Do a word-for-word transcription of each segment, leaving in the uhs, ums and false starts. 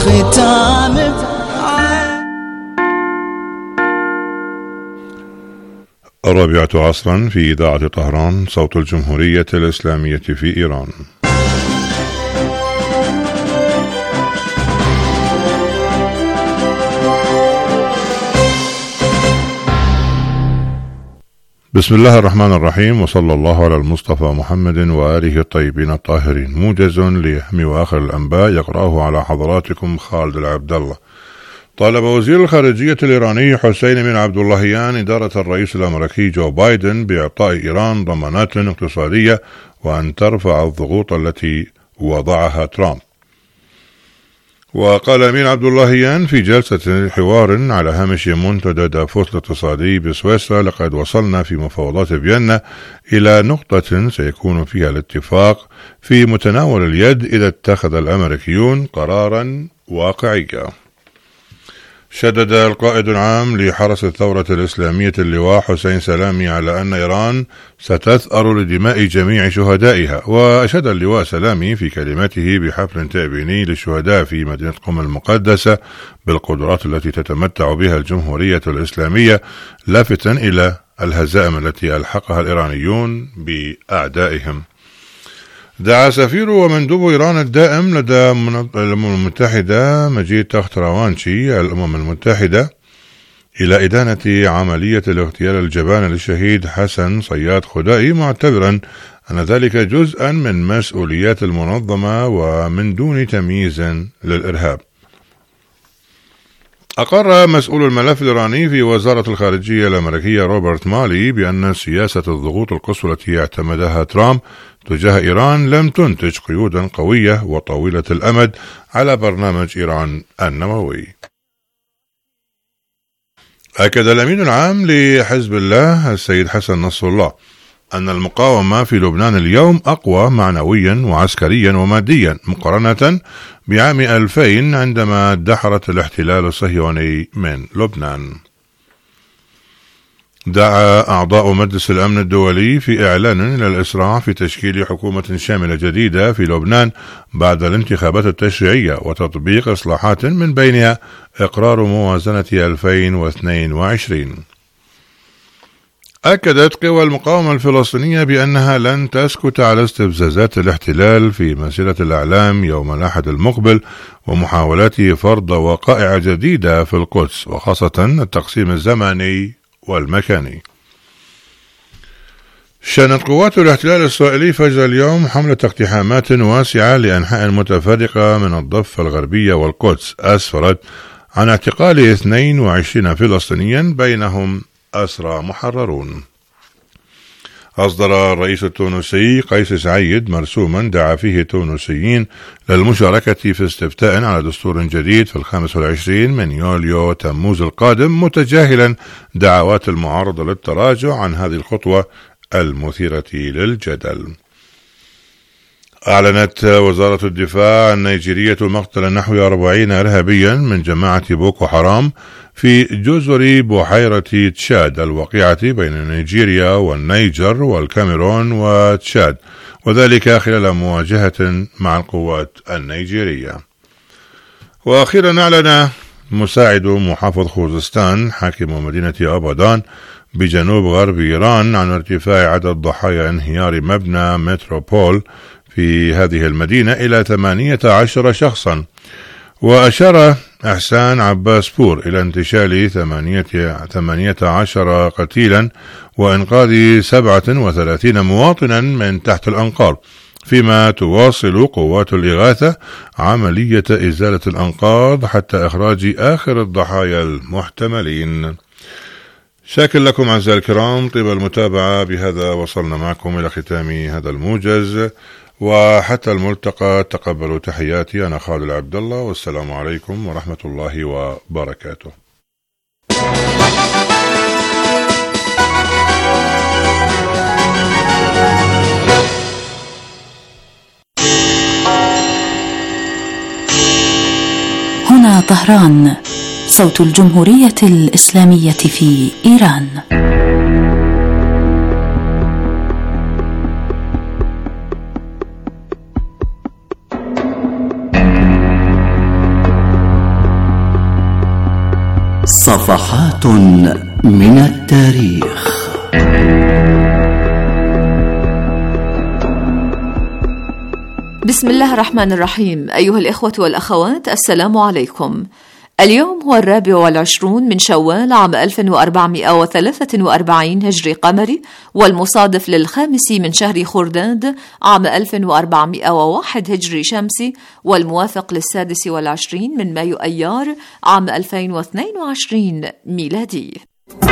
ختام. الرابعة عصرا في إذاعة طهران، صوت الجمهورية الإسلامية في إيران. بسم الله الرحمن الرحيم، وصلى الله على المصطفى محمد وآله الطيبين الطاهرين. موجز لأهم وآخر الأنباء يقرأه على حضراتكم خالد العبد الله. طالب وزير الخارجية الإيراني حسين بن عبد اللهيان إدارة الرئيس الأمريكي جو بايدن بإعطاء إيران ضمانات اقتصادية وأن ترفع الضغوط التي وضعها ترامب. وقال أمين عبد اللهيان في جلسة حوار على هامش منتدى دافوس الاقتصادي بسويسرا: لقد وصلنا في مفاوضات فيينا إلى نقطة سيكون فيها الاتفاق في متناول اليد إذا اتخذ الأمريكيون قرارا واقعيا. شدد القائد العام لحرس الثورة الإسلامية اللواء حسين سلامي على أن إيران ستثأر لدماء جميع شهدائها. وأشاد اللواء سلامي في كلمته بحفل تأبيني للشهداء في مدينة قم المقدسة بالقدرات التي تتمتع بها الجمهورية الإسلامية، لافتا إلى الهزائم التي ألحقها الإيرانيون بأعدائهم. دعا سفير ومندوب إيران الدائم لدى الأمم المتحدة مجيد تخت روانشي الأمم المتحدة إلى إدانة عملية الاغتيال الجبان للشهيد حسن صياد خدائي، معتبرا أن ذلك جزءا من مسؤوليات المنظمة ومن دون تمييز للإرهاب. أقر مسؤول الملف الإيراني في وزارة الخارجية الأمريكية روبرت مالي بأن سياسة الضغوط القصوى التي اعتمدها ترامب تجاه إيران لم تنتج قيودا قوية وطويلة الأمد على برنامج إيران النووي. أكد الأمين العام لحزب الله السيد حسن نصر الله أن المقاومة في لبنان اليوم أقوى معنويا وعسكريا وماديا مقارنة بعام ألفين عندما دحرت الاحتلال الصهيوني من لبنان. دعا أعضاء مجلس الأمن الدولي في إعلان إلى الإسراع في تشكيل حكومة شاملة جديدة في لبنان بعد الانتخابات التشريعية وتطبيق إصلاحات من بينها إقرار موازنة ألفين واثنين وعشرين. أكدت قوى المقاومة الفلسطينية بأنها لن تسكت على استفزازات الاحتلال في مسيرة الأعلام يوم الأحد المقبل ومحاولاته فرض وقائع جديدة في القدس، وخاصة التقسيم الزمني والمكاني. شنت قوات الاحتلال الإسرائيلي فجر اليوم حملة اقتحامات واسعة لأنحاء متفرقة من الضفة الغربية والقدس أسفرت عن اعتقال اثنين وعشرين فلسطينيا بينهم أسرى محررون. أصدر الرئيس التونسي قيس سعيد مرسوما دعا فيه التونسيين للمشاركة في استفتاء على دستور جديد في الخامس والعشرين من يوليو تموز القادم، متجاهلا دعوات المعارضة للتراجع عن هذه الخطوة المثيرة للجدل. أعلنت وزارة الدفاع النيجيرية مقتل نحو أربعين إرهابيا من جماعة بوكو حرام في جزر بحيرة تشاد الواقعة بين نيجيريا والنيجر والكاميرون وتشاد، وذلك خلال مواجهة مع القوات النيجيرية. وأخيرا أعلن مساعد محافظ خوزستان حاكم مدينة أبادان بجنوب غرب إيران عن ارتفاع عدد ضحايا انهيار مبنى متروبول في هذه المدينة إلى ثمانية عشر شخصا. وأشار إحسان عباس بور إلى انتشال ثمانية عشر قتيلا وإنقاذ سبعة وثلاثين مواطنا من تحت الأنقاض، فيما تواصل قوات الإغاثة عملية إزالة الأنقاض حتى إخراج آخر الضحايا المحتملين. شاكر لكم أعزائي الكرام طيب المتابعة. بهذا وصلنا معكم إلى ختام هذا الموجز، وحتى الملتقى تقبلوا تحياتي، أنا خالد العبد الله، والسلام عليكم ورحمة الله وبركاته. هنا طهران، صوت الجمهورية الإسلامية في إيران. صفحات من التاريخ. بسم الله الرحمن الرحيم. أيها الإخوة والأخوات، السلام عليكم. اليوم هو الرابع والعشرون من شوال عام ألف وأربعمائة وثلاثة وأربعين هجري قمري، والمصادف للخامس من شهر خرداد عام ألف وأربعمائة وواحد هجري شمسي، والموافق للسادس والعشرين من مايو أيار عام ألفين واثنين وعشرين ميلادي.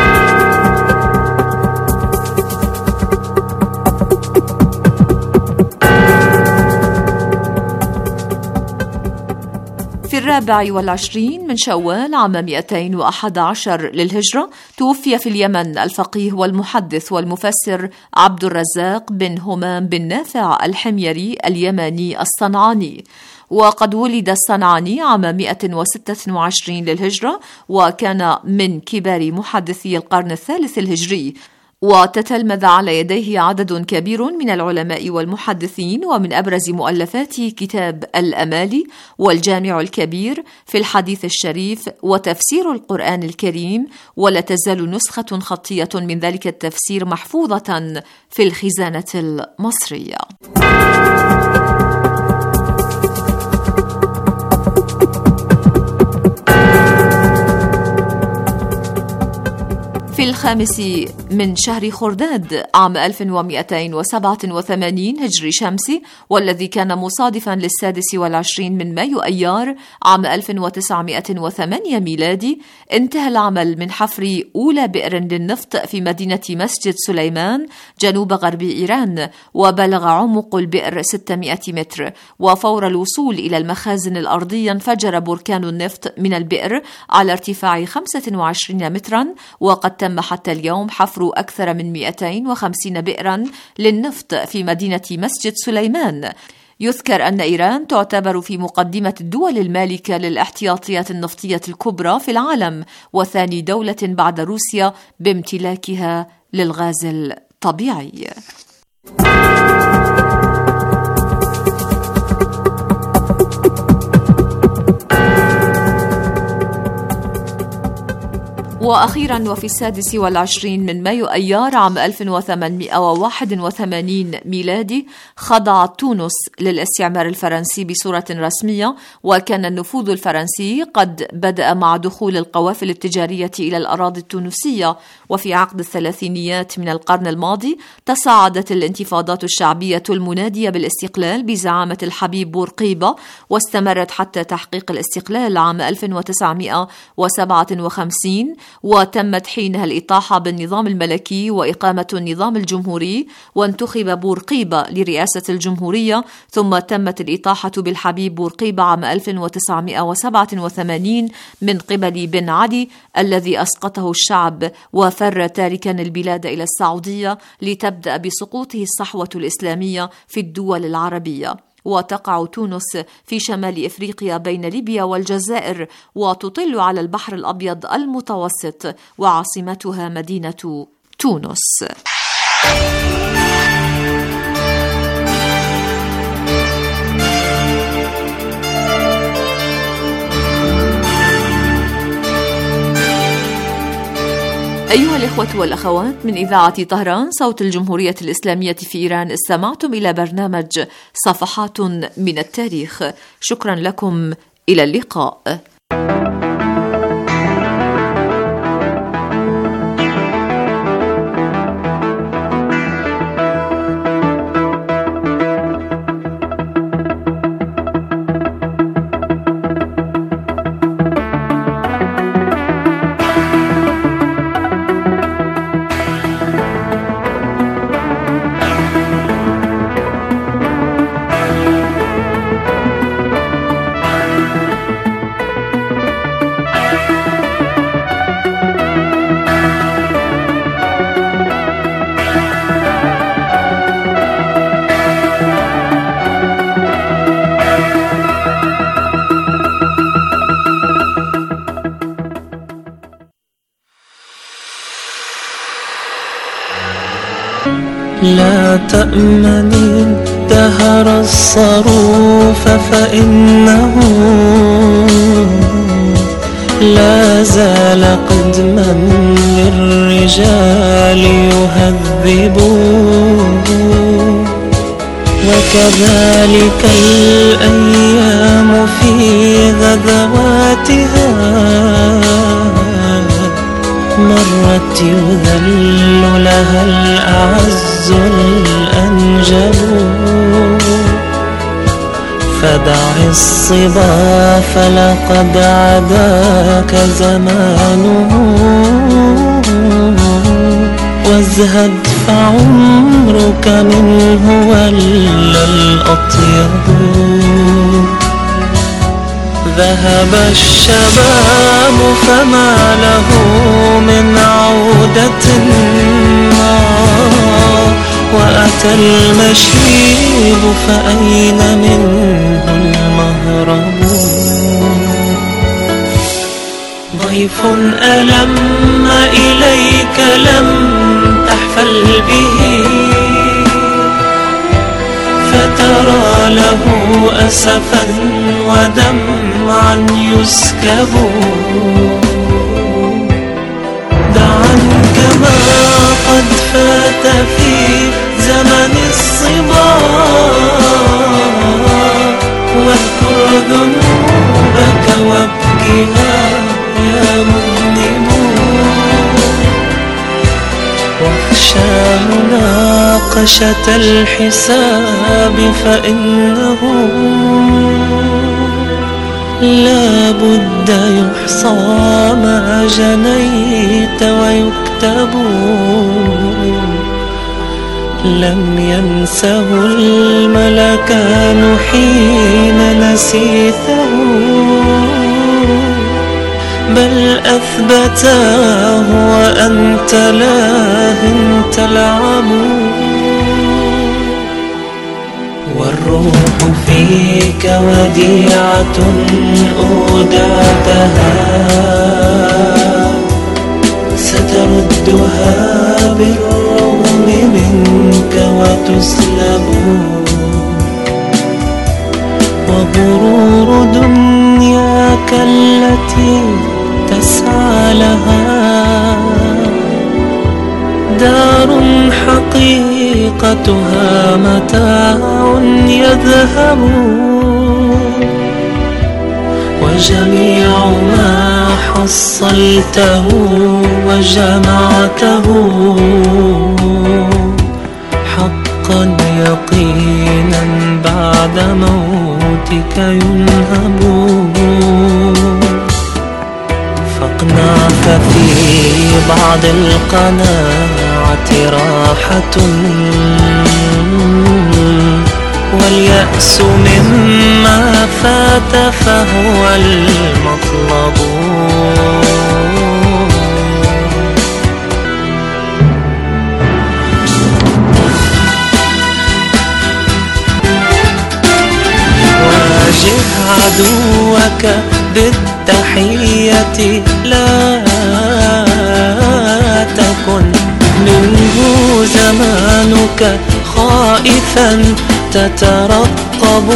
في الرابع والعشرين من شوال عام مئتين وأحد عشر للهجرة توفي في اليمن الفقيه والمحدث والمفسر عبد الرزاق بن همام بن نافع الحميري اليمني الصنعاني. وقد ولد الصنعاني عام مئة وستة وعشرين للهجرة، وكان من كبار محدثي القرن الثالث الهجري، وتتلمذ على يديه عدد كبير من العلماء والمحدثين، ومن أبرز مؤلفاته كتاب الأمالي والجامع الكبير في الحديث الشريف وتفسير القرآن الكريم، ولا تزال نسخة خطية من ذلك التفسير محفوظة في الخزانة المصرية. في الخامس من شهر خرداد عام ألف ومئتين وسبعة وثمانين هجري شمسي، والذي كان مصادفا للسادس والعشرين من مايو أيار عام ألف وتسعمائة وثمانية ميلادي، انتهى العمل من حفر أولى بئر للنفط في مدينة مسجد سليمان جنوب غرب إيران، وبلغ عمق البئر ستمائة متر. وفور الوصول إلى المخازن الأرضية انفجر بركان النفط من البئر على ارتفاع خمسة وعشرين مترا، وقد تم حتى اليوم حفر أكثر من مئتين وخمسين بئرا للنفط في مدينة مسجد سليمان. يذكر أن إيران تعتبر في مقدمة الدول المالكة للاحتياطيات النفطية الكبرى في العالم، وثاني دولة بعد روسيا بامتلاكها للغاز الطبيعي. وأخيرا وفي السادس والعشرين من مايو أيار عام ألف وثمانمائة وواحد وثمانين ميلادي خضعت تونس للاستعمار الفرنسي بصورة رسمية، وكان النفوذ الفرنسي قد بدأ مع دخول القوافل التجارية إلى الأراضي التونسية. وفي عقد الثلاثينيات من القرن الماضي تصاعدت الانتفاضات الشعبية المنادية بالاستقلال بزعامة الحبيب بورقيبة، واستمرت حتى تحقيق الاستقلال عام ألف وتسعمائة وسبعة وخمسين، وتمت حينها الإطاحة بالنظام الملكي وإقامة النظام الجمهوري، وانتخب بورقيبة لرئاسة الجمهورية، ثم تمت الإطاحة بالحبيب بورقيبة عام ألف وتسعمائة وسبعة وثمانين من قبل بن علي الذي أسقطه الشعب وفر تاركا البلاد إلى السعودية لتبدأ بسقوطه الصحوة الإسلامية في الدول العربية. وتقع تونس في شمال إفريقيا بين ليبيا والجزائر، وتطل على البحر الأبيض المتوسط، وعاصمتها مدينة تونس. أيها الإخوة والأخوات، من إذاعة طهران صوت الجمهورية الإسلامية في إيران، استمعتم إلى برنامج صفحات من التاريخ. شكرا لكم، إلى اللقاء. لا تأمني الدهر الصروف فإنه لا زال زال قدما للرجال يهذبون. وكذلك الأيام في غزواتها مرت يذل لها الأعز الأنجل. فدع الصبا فلقد عداك زمانه، وازهد فعمرك منه ولا الأطيب. ذهب الشباب فما له من عودة، وأتى المشيب فأين منه المهرب. ضيف ألم إليك لم تحفل به، فترى له أسفا ودمعا يسكب. دعا كما قد فات في زمن الصبا، واذكر ذنوبك وابكها يا مذنب. واخشى مناقشة الحساب فإنه لا بد يحصى ما جنيت ويكتب. لم ينسه الملكان حين نسيته، بل أثبتاه وأنت لاه تلعب. والروح فيك وديعة أودعتها، ستردها بالرغم منك وتسلب. وغرور دنياك التي تسعى لها دار حقيقتها متاع يذهب. وجميع ما حصلته وجمعته حقا يقينا بعد موتك ينهب. فاقنع ففي بعض القناعة راحة، واليأس مما فات فهو المطلب. واجه عدوك بالتحية، لا تكن منه زمانك خائفا تترقب.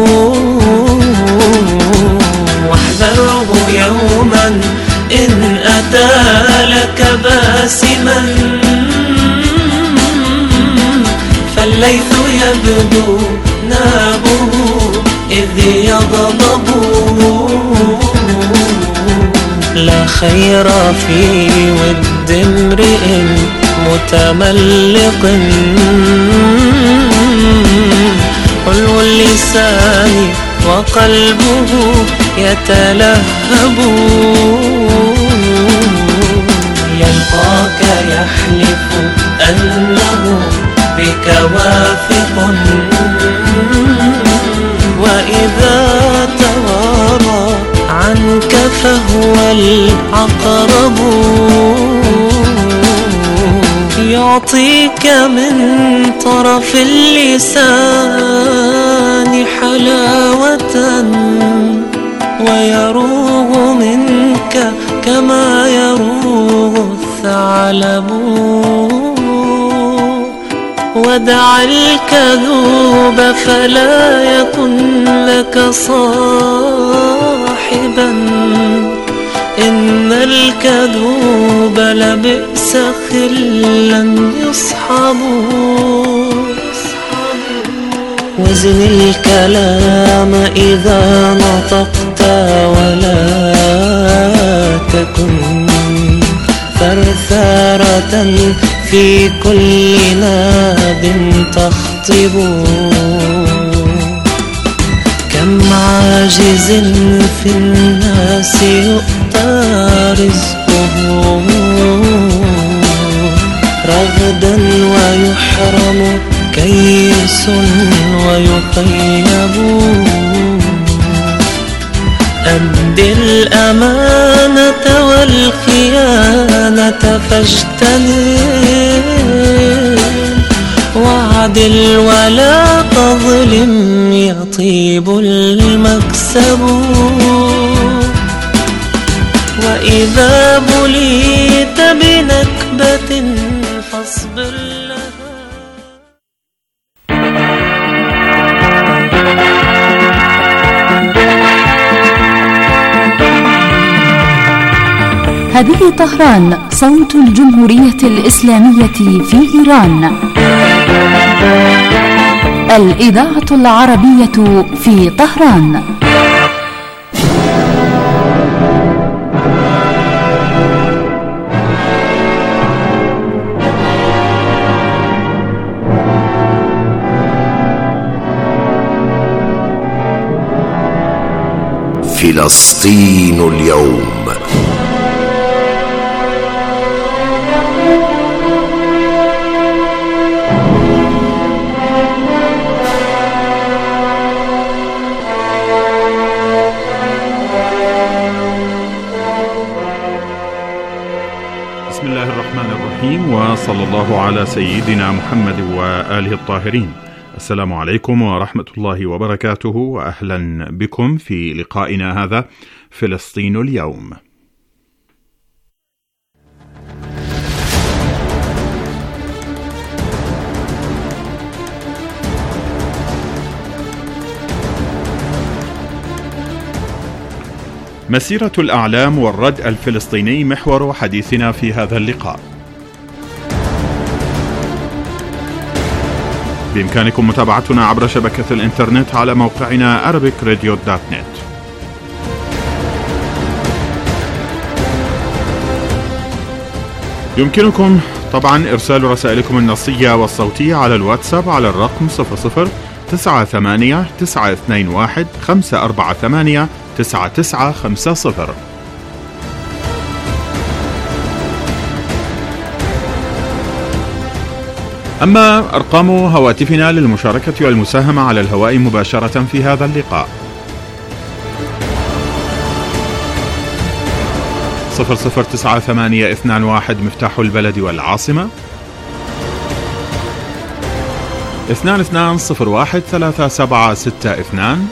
واحذره يوما إن أتى لك باسما، فالليث يبدو نابه إذ يغضب. لا خير في ود امرئ متملق، حلو اللسان وقلبه يتلهب. يلقاك يحلف أنه بك واثق، وإذا توارى عنك فهو العقرب. يعطيك من طرف اللسان حلاوة، ويروغ منك كما يروغ الثعلب. ودع الكذوب فلا يكن لك صاحبا، إن الكذوب لبئس خلا يصحبوا. وزن الكلام إذا نطقت ولا تكن ثرثارة في كل ناد تخطب. كم عاجز في الناس يؤتى رزقه رغدا ويحرم كيس ويخيب. أد الأمانة والخيانة فاجتنب واعدل ولا تظلم يطيب المكسب. وإذا بليت بنكبة فاصبر لها. هذه طهران صوت الجمهورية الإسلامية في إيران. الإذاعة العربية في طهران. فلسطين اليوم. بسم الله الرحمن الرحيم، وصلى الله على سيدنا محمد وآله الطاهرين. السلام عليكم ورحمة الله وبركاته، وأهلا بكم في لقائنا هذا فلسطين اليوم. مسيرة الأعلام والرد الفلسطيني محور حديثنا في هذا اللقاء. بإمكانكم متابعتنا عبر شبكة الإنترنت على موقعنا أرابيك راديو دوت نت. يمكنكم طبعا إرسال رسائلكم النصية والصوتية على الواتساب على الرقم صفر صفر تسعة ثمانية تسعة اثنين واحد خمسة أربعة ثمانية تسعة تسعة خمسة صفر. أما أرقام هواتفنا للمشاركة والمساهمة على الهواء مباشرة في هذا اللقاء: صفر صفر تسعة ثمانية اثنان واحد مفتاح البلد والعاصمة، اثنان اثنان صفر واحد ثلاثة سبعة ستة اثنان،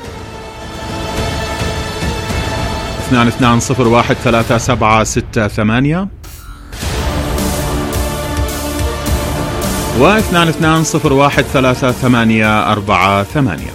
اثنان اثنان صفر واحد ثلاثة سبعة ستة ثمانية، واثنان اثنان صفر واحد ثلاثة ثمانية أربعة ثمانية.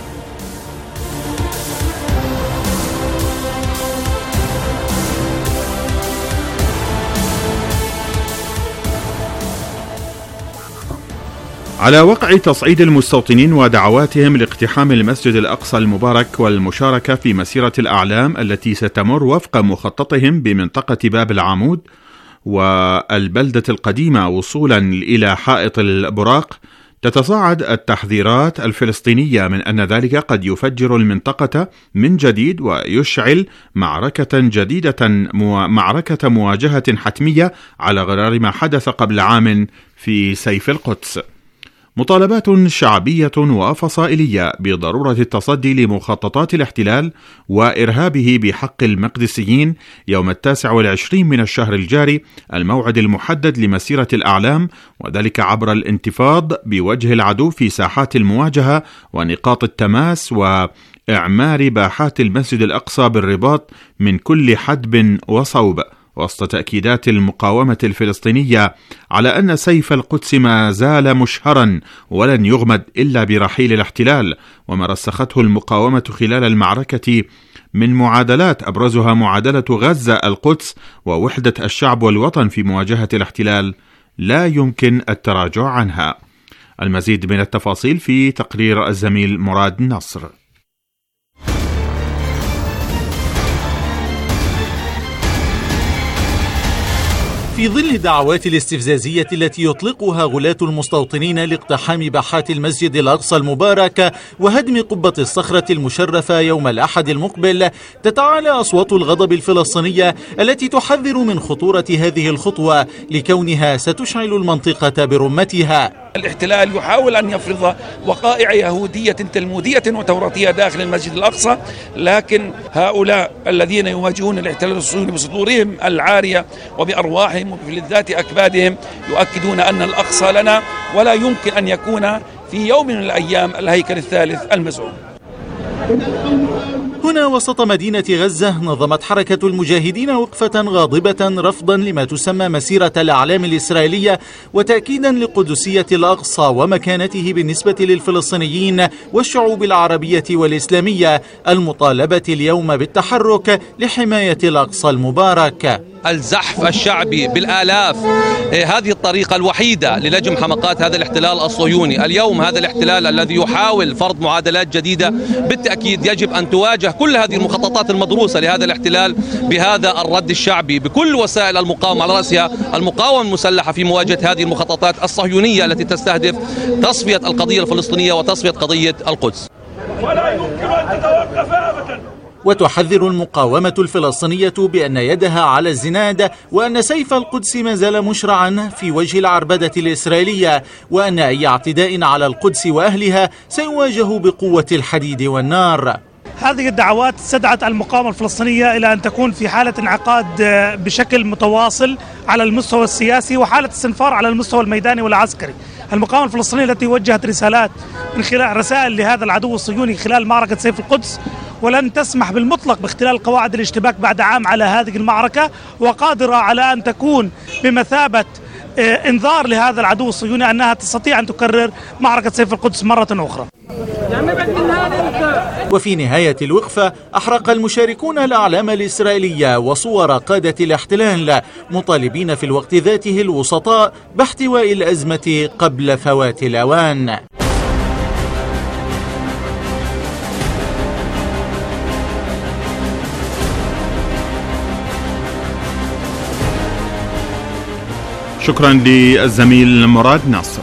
على وقع تصعيد المستوطنين ودعواتهم لاقتحام المسجد الأقصى المبارك والمشاركة في مسيرة الأعلام التي ستمر وفق مخططهم بمنطقة باب العمود والبلدة القديمة وصولا إلى حائط البراق، تتصاعد التحذيرات الفلسطينية من أن ذلك قد يفجر المنطقة من جديد ويشعل معركة جديدة، مو معركة مواجهة حتمية على غرار ما حدث قبل عام في سيف القدس. مطالبات شعبية وفصائلية بضرورة التصدي لمخططات الاحتلال وإرهابه بحق المقدسيين يوم التاسع والعشرين من الشهر الجاري، الموعد المحدد لمسيرة الأعلام، وذلك عبر الانتفاض بوجه العدو في ساحات المواجهة ونقاط التماس وإعمار باحات المسجد الأقصى بالرباط من كل حدب وصوب، وسط تأكيدات المقاومة الفلسطينية على أن سيف القدس ما زال مشهرا ولن يغمد إلا برحيل الاحتلال، وما رسخته المقاومة خلال المعركة من معادلات أبرزها معادلة غزة القدس ووحدة الشعب والوطن في مواجهة الاحتلال لا يمكن التراجع عنها. المزيد من التفاصيل في تقرير الزميل مراد نصر. في ظل الدعوات الاستفزازية التي يطلقها غلاة المستوطنين لاقتحام باحات المسجد الأقصى المبارك وهدم قبة الصخرة المشرفة يوم الأحد المقبل، تتعالى أصوات الغضب الفلسطينية التي تحذر من خطورة هذه الخطوة لكونها ستشعل المنطقة برمتها. الاحتلال يحاول أن يفرض وقائع يهودية تلمودية وتوراتية داخل المسجد الأقصى، لكن هؤلاء الذين يواجهون الاحتلال الصهيوني بصدورهم العارية وبأرواحهم وبفلذات أكبادهم يؤكدون أن الأقصى لنا، ولا يمكن أن يكون في يوم من الأيام الهيكل الثالث المزعوم. هنا وسط مدينة غزة نظمت حركة المجاهدين وقفة غاضبة رفضا لما تسمى مسيرة الأعلام الإسرائيلية وتأكيدا لقدسية الأقصى ومكانته بالنسبة للفلسطينيين والشعوب العربية والإسلامية، المطالبة اليوم بالتحرك لحماية الأقصى المبارك. الزحف الشعبي بالآلاف هذه الطريقة الوحيدة للجم حمقات هذا الاحتلال الصهيوني. اليوم هذا الاحتلال الذي يحاول فرض معادلات جديدة بالتأكيد يجب أن تواجه كل هذه المخططات المدروسة لهذا الاحتلال بهذا الرد الشعبي بكل وسائل المقاومة، على رأسها المقاومة المسلحة في مواجهة هذه المخططات الصهيونية التي تستهدف تصفية القضية الفلسطينية وتصفية قضية القدس. ولا يمكن أن تتوقف أبدا. وتحذر المقاومة الفلسطينية بأن يدها على الزناد وأن سيف القدس ما زال مشرعا في وجه العربدة الإسرائيلية، وأن أي اعتداء على القدس وأهلها سيواجه بقوة الحديد والنار. هذه الدعوات استدعت المقاومة الفلسطينية إلى أن تكون في حالة انعقاد بشكل متواصل على المستوى السياسي وحالة استنفار على المستوى الميداني والعسكري. المقاومة الفلسطينية التي وجهت رسالات من خلال رسائل لهذا العدو الصهيوني خلال معركة سيف القدس، ولن تسمح بالمطلق باختلال قواعد الاشتباك بعد عام على هذه المعركة، وقادرة على أن تكون بمثابة انذار لهذا العدو الصهيوني أنها تستطيع أن تكرر معركة سيف القدس مرة أخرى. وفي نهاية الوقفة أحرق المشاركون الأعلام الإسرائيلية وصور قادة الاحتلال، مطالبين في الوقت ذاته الوسطاء باحتواء الأزمة قبل فوات الأوان. شكرا للزميل مراد ناصر.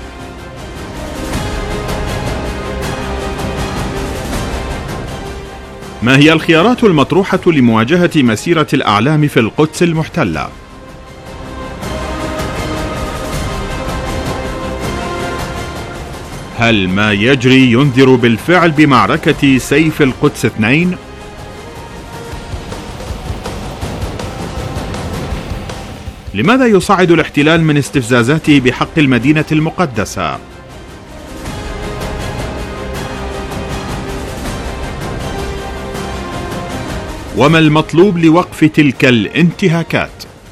ما هي الخيارات المطروحة لمواجهة مسيرة الأعلام في القدس المحتلة؟ هل ما يجري ينذر بالفعل بمعركة سيف القدس اثنين؟ لماذا يصعد الاحتلال من استفزازاته بحق المدينة المقدسة؟ وما المطلوب لوقف تلك الانتهاكات؟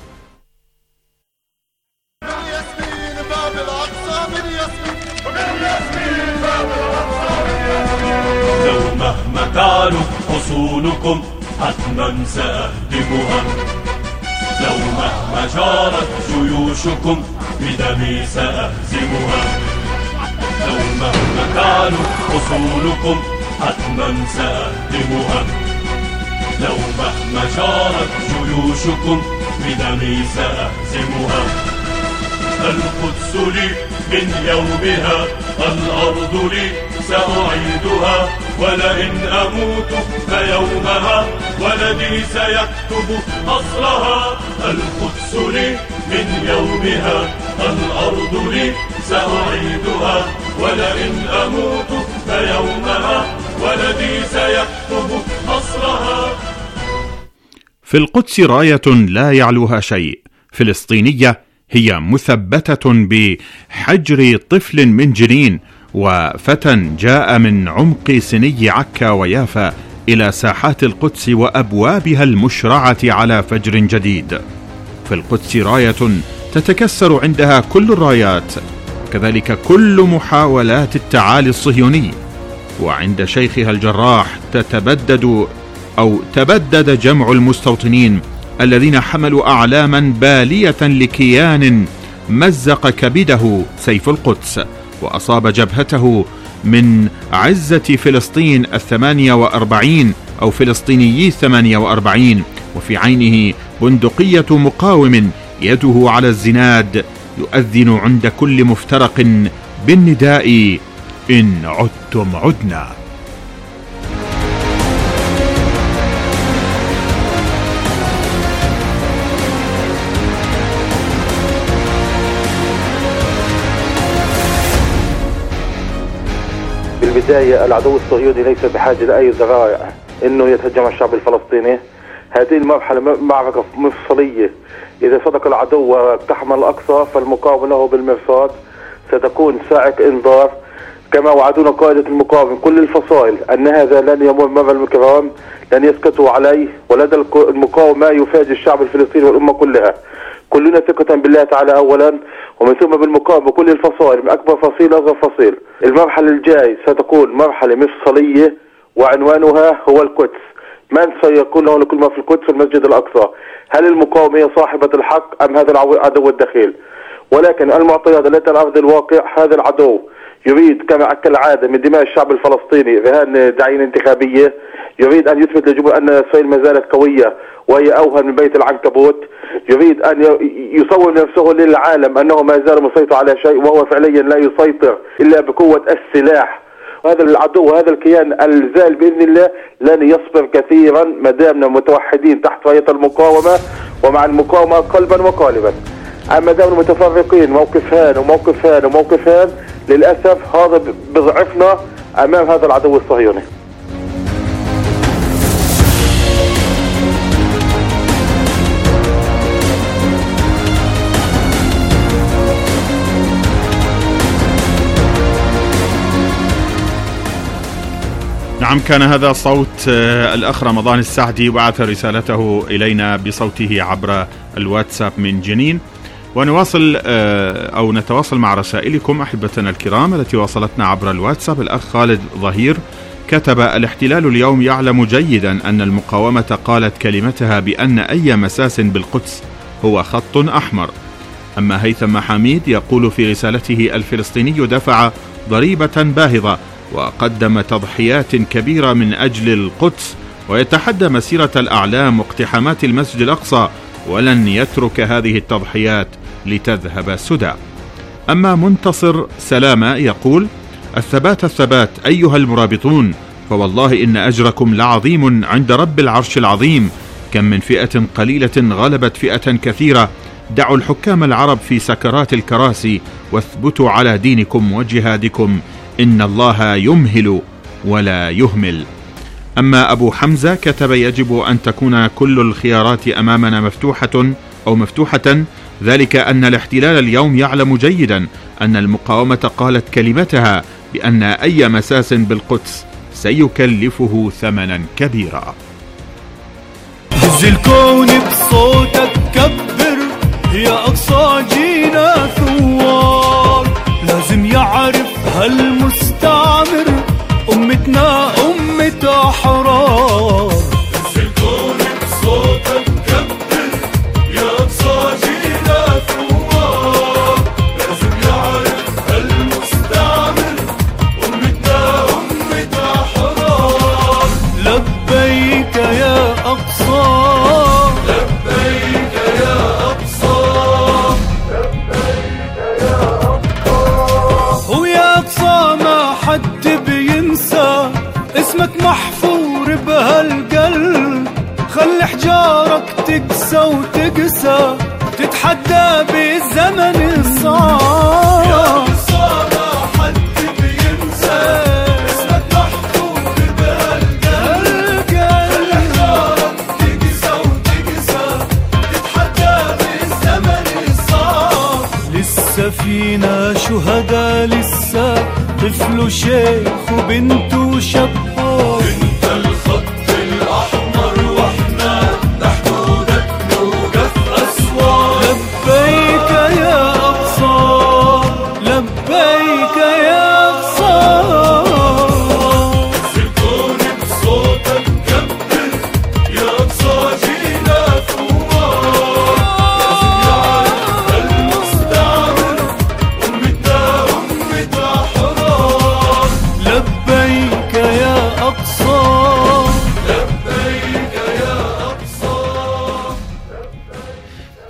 لو مهما كانوا حصونكم حتما سأهدمها، لو مهما جارت جيوشكم بدمي سأهزمها، لو مهما كانوا حصونكم حتما سأهدمها، لو مهما جارت جيوشكم بدمي سأهزمها. القدس لي من يومها، الأرض لي سأعيدها، ولئن أموت فيومها ولدي سيكتب أصلها. القدس لي من يومها، الأرض لي سأعيدها، ولئن أموت فيومها ولدي سيكتب أصلها. في القدس راية لا يعلوها شيء، فلسطينية هي مثبتة بحجر طفل من جنين وفتى جاء من عمق سني عكا ويافا إلى ساحات القدس وأبوابها المشرعة على فجر جديد. في القدس راية تتكسر عندها كل الرايات، كذلك كل محاولات التعالي الصهيوني، وعند شيخها الجراح تتبدد أو تبدد جمع المستوطنين الذين حملوا أعلاما بالية لكيان مزق كبده سيف القدس وأصاب جبهته من عزة فلسطين الثمانية وأربعين أو فلسطينيي الثمانية وأربعين، وفي عينه بندقية مقاوم يده على الزناد يؤذن عند كل مفترق بالنداء إن عدتم عدنا. بالبداية العدو الصهيوني ليس بحاجة لأي ذرائع إنه يتهجم على الشعب الفلسطيني. هذه المرحلة معركة مفصلية، إذا صدق العدو واقتحم الأقصى فالمقاومة له بالمرصاد ستكون صاعق إنذار، كما وعدونا قائدة المقاومة كل الفصائل أن هذا لن يمر مر الكرام، لن يسكتوا عليه، ولدى المقاومة يفاجئ الشعب الفلسطيني والأمة كلها. كلنا ثقة بالله تعالى أولا، ومن ثم بالمقاومة كل الفصائل من أكبر فصيل أصغر فصيل. المرحلة الجاي ستكون مرحلة مفصلية وعنوانها هو القدس. من سيكون له كل ما في القدس في المسجد الأقصى؟ هل المقاومة هي صاحبة الحق أم هذا العدو الدخيل؟ ولكن المعطيات التي على أرض الواقع هذا العدو يريد كما كالعادة من دماء الشعب الفلسطيني رهان دعاية انتخابية، يريد أن يثبت للجمهور أن إسرائيل ما زالت قوية وهي أوهن من بيت العنكبوت، يريد أن يصور نفسه للعالم أنه ما زال مسيطر على شيء وهو فعليا لا يسيطر إلا بقوة السلاح. هذا العدو وهذا الكيان الزال بإذن الله لن يصبر كثيرا ما دامنا متوحدين تحت راية المقاومة ومع المقاومة قلبا وقالبا. أما دامنا متفرقين موقف هان وموقف هان وموقف هان، للأسف هذا بضعفنا أمام هذا العدو الصهيوني. نعم، كان هذا صوت الأخ رمضان السعدي، بعث رسالته إلينا بصوته عبر الواتساب من جنين. ونواصل أو نتواصل مع رسائلكم أحبتنا الكرام التي وصلتنا عبر الواتساب. الأخ خالد ظهير كتب: الاحتلال اليوم يعلم جيدا أن المقاومة قالت كلمتها بأن أي مساس بالقدس هو خط أحمر. أما هيثم حميد يقول في رسالته: الفلسطيني دفع ضريبة باهظة وقدم تضحيات كبيرة من أجل القدس، ويتحدى مسيرة الأعلام واقتحامات المسجد الأقصى، ولن يترك هذه التضحيات لتذهب سدى. أما منتصر سلامة يقول: الثبات الثبات أيها المرابطون، فوالله إن أجركم لعظيم عند رب العرش العظيم. كم من فئة قليلة غلبت فئة كثيرة. دعوا الحكام العرب في سكرات الكراسي واثبتوا على دينكم وجهادكم، إن الله يمهل ولا يهمل. أما أبو حمزة كتب: يجب أن تكون كل الخيارات أمامنا مفتوحة أو مفتوحة، ذلك أن الاحتلال اليوم يعلم جيدا أن المقاومة قالت كلمتها بأن أي مساس بالقدس سيكلفه ثمنا كبيرا. هز الكون بصوتك كبر يا أقصى جينا ثوار، لازم يعرف هالمستعمر أمتنا أمة أحرار. هز الكون بصوتك كبر يا أقصى جينا ثوار، لازم يعرف هالمستعمر أمتنا أمة أحرار. لبيك يا أقصى، لبيك يا أقصى، لبيك يا أقصى. ويا أقصى ما حد بينسى اسمك محفور بهالقلب، خلي حجارك تقسى وتقسى تتحدى بالزمن الصعب. يا أقصى ما حد بينسى اسمك محفور بهالقلب، خلي حجارك تقسى وتقسى تتحدى بالزمن الصعب. لسه فينا شهداء، لسه طفل وشيخ وبنت وشباب. انت الخط الأحمر واحنا تحدودك نوقف أسوار. لبيك يا أقصى، لبيك يا أقصى. هز الكون بصوتك كبر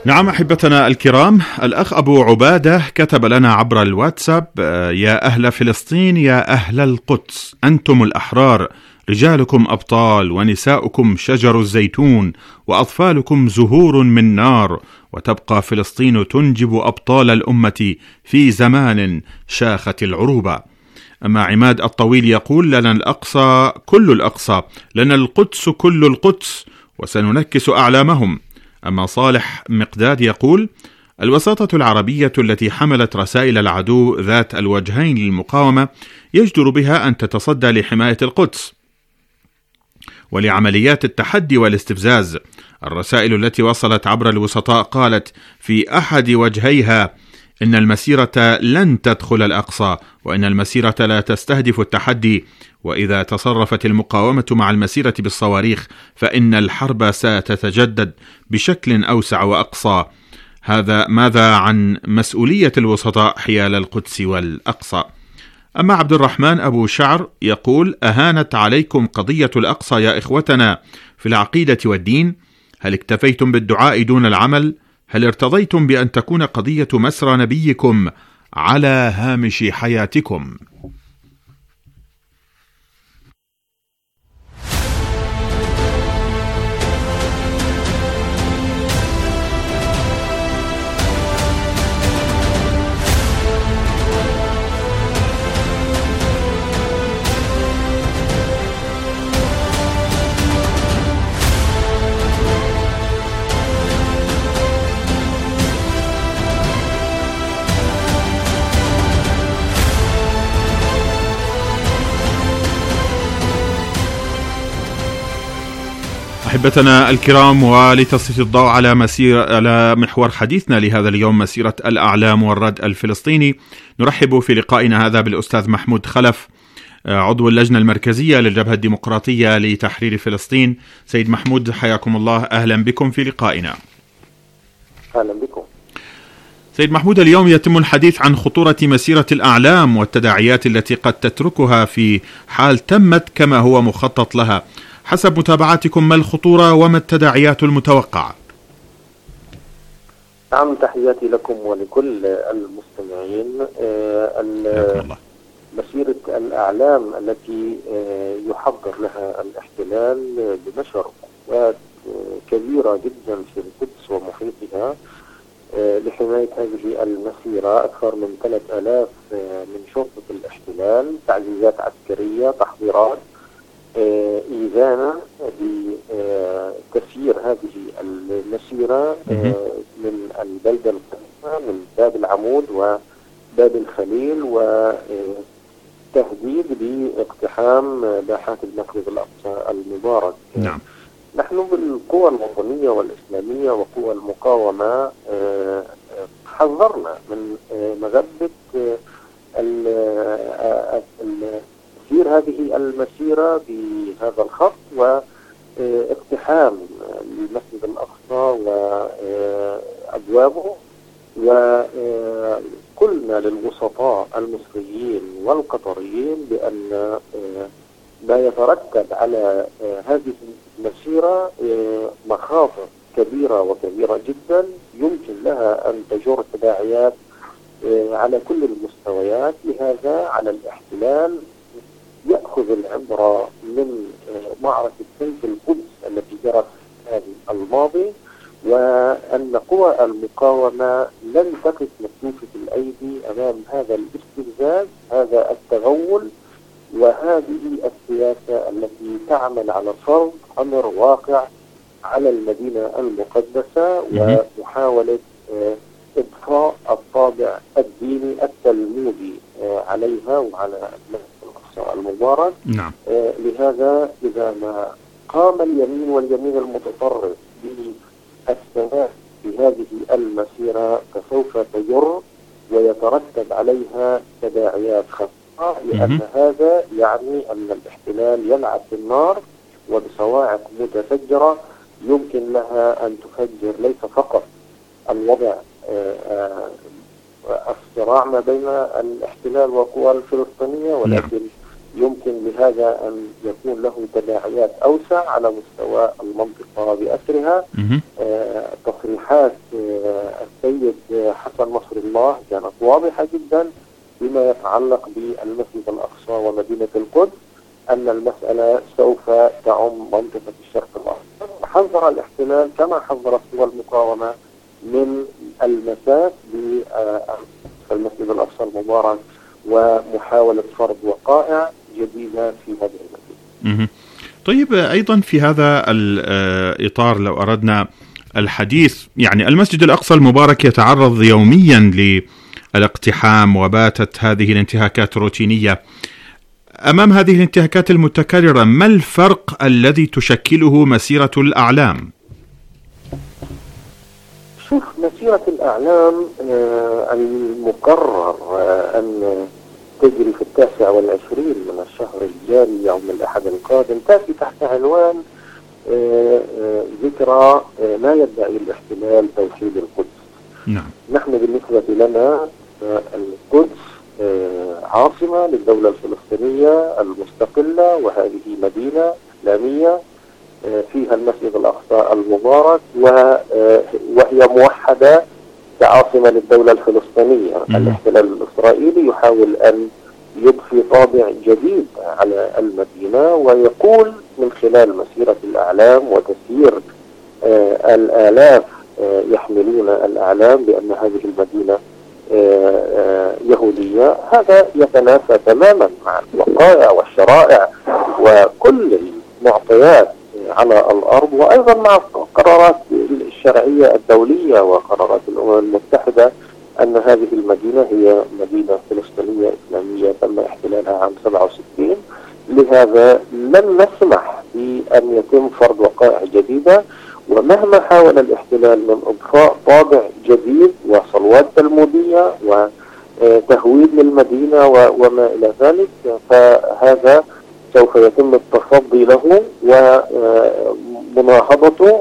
نعم أحبتنا الكرام، الأخ أبو عبادة كتب لنا عبر الواتساب: يا أهل فلسطين، يا أهل القدس، أنتم الأحرار، رجالكم أبطال، ونساؤكم شجر الزيتون، وأطفالكم زهور من نار، وتبقى فلسطين تنجب أبطال الأمة في زمان شاخت العروبة. أما عماد الطويل يقول: لنا الأقصى كل الأقصى، لنا القدس كل القدس، وسننكس أعلامهم. أما صالح مقداد يقول: الوساطة العربية التي حملت رسائل العدو ذات الوجهين للمقاومة يجدر بها أن تتصدى لحماية القدس ولعمليات التحدي والاستفزاز. الرسائل التي وصلت عبر الوسطاء قالت في أحد وجهيها إن المسيرة لن تدخل الأقصى، وإن المسيرة لا تستهدف التحدي، وإذا تصرفت المقاومة مع المسيرة بالصواريخ فإن الحرب ستتجدد بشكل أوسع وأقصى. هذا ماذا عن مسؤولية الوسطاء حيال القدس والأقصى؟ أما عبد الرحمن أبو شعر يقول: أهانت عليكم قضية الأقصى يا إخوتنا في العقيدة والدين؟ هل اكتفيتم بالدعاء دون العمل؟ هل ارتضيتم بأن تكون قضية مسرى نبيكم على هامش حياتكم؟ أحبتنا الكرام، ولتسليط الضوء على مسير على محور حديثنا لهذا اليوم، مسيرة الأعلام والرد الفلسطيني، نرحب في لقائنا هذا بالأستاذ محمود خلف، عضو اللجنة المركزية للجبهة الديمقراطية لتحرير فلسطين. سيد محمود، حياكم الله، أهلا بكم في لقائنا. أهلا بكم. سيد محمود، اليوم يتم الحديث عن خطورة مسيرة الأعلام والتداعيات التي قد تتركها في حال تمت كما هو مخطط لها. حسب متابعتكم، ما الخطورة وما التداعيات المتوقعة؟ نعم، تحياتي لكم ولكل المستمعين. مسيرة الأعلام التي يحضر لها الاحتلال بنشر قوات كبيرة جدا في القدس ومحيطها لحماية هذه المسيرة، أكثر من ثلاثة آلاف من شرطة الاحتلال، تعزيزات عسكرية، تحضيرات، إيذانا بتسيير هذه المسيرة من البلدة القديمة، من باب العمود وباب الخليل، وتهديد باقتحام باحات المسجد الأقصى المبارك. نعم. نحن بالقوى الوطنية والإسلامية وقوى المقاومة حذرنا من مغبة تسيير هذه المسيرة بهذا الخط واقتحام المسجد الأقصى وأبوابه، وقلنا للوسطاء المصريين والقطريين بأن ما يترتب على هذه المسيرة مخاطر كبيرة وكبيرة جدا يمكن لها أن تجر تداعيات على كل المستويات. لهذا على الاحتلال يأخذ العبرة من معركة سيف القدس التي جرت في الماضي، وأن قوى المقاومة لن تقف مكتوفة الأيدي أمام هذا الاستفزاز، هذا التغول، وهذه السياسة التي تعمل على فرض أمر واقع على المدينة المقدسة ومحاولة إضفاء الطابع الديني التلمودي عليها وعلى الأقصى المبارك. نعم. لهذا إذا ما قام اليمين واليمين المتطرف بالسماح بهذه المسيرة فسوف تجر ويترتب عليها تداعيات خطيرة، لأن هذا يعني أن الاحتلال يلعب بالنار وبصواعق متفجرة يمكن لها أن تفجر ليس فقط الوضع الصراع ما بين الاحتلال والقوى الفلسطينية، ولكن يمكن لهذا أن يكون له تداعيات أوسع على مستوى المنطقة بأسرها. آه تصريحات آه السيد حسن نصر الله كانت واضحة جدا بما يتعلق بالمسجد الأقصى ومدينة القدس، أن المسألة سوف تعم منطقة الشرق الأوسط. حذر الاحتلال كما حذر قوى المقاومة من المساس بالمسجد الأقصى المبارك ومحاولة فرض وقائع جديدة في هذه المدينة. طيب، أيضا في هذا الإطار لو أردنا الحديث، يعني المسجد الأقصى المبارك يتعرض يوميا للاقتحام وباتت هذه الانتهاكات روتينية. أمام هذه الانتهاكات المتكررة ما الفرق الذي تشكله مسيرة الأعلام؟ شوف، مسيرة الأعلام آه المقرر آه أن تجري في التاسع والعشرين من الشهر الجاري يوم الأحد القادم، تأتي تحت عنوان آه آه ذكرى آه ما يدعي الاحتلال توحيد القدس. نعم. نحن بالنسبة لنا آه القدس آه عاصمة للدولة الفلسطينية المستقلة، وهذه مدينة إسلامية فيها المسجد الأقصى المبارك، وهي موحدة كعاصمة للدولة الفلسطينية. الاحتلال الإسرائيلي يحاول أن يضفي طابع جديد على المدينة، ويقول من خلال مسيرة الأعلام وتسيير الآلاف يحملون الأعلام بأن هذه المدينة يهودية. هذا يتنافى تماما مع الوقائع والشرائع وكل المعطيات على الأرض، وأيضا مع القرارات الشرعية الدولية وقرارات الأمم المتحدة أن هذه المدينة هي مدينة فلسطينية إسلامية تم احتلالها عام سبعة وستين. لهذا لن نسمح بأن يتم فرض وقائع جديدة، ومهما حاول الاحتلال من إضفاء طابع جديد وصلوات تلمودية وتهويد للمدينة وما إلى ذلك، فهذا سوف يتم التصدي له ومناهضته.